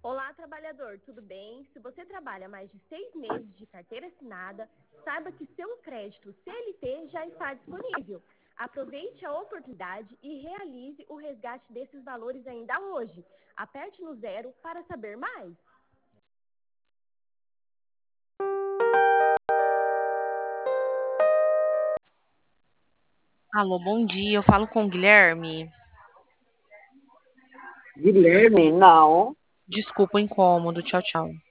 Olá, trabalhador, tudo bem? Se você trabalha mais de 6 meses de carteira assinada, saiba que seu crédito CLT já está disponível. Aproveite a oportunidade e realize o resgate desses valores ainda hoje. Aperte no 0 para saber mais. Alô, bom dia. Eu falo com o Guilherme. Guilherme, não. Desculpa o incômodo. Tchau, tchau.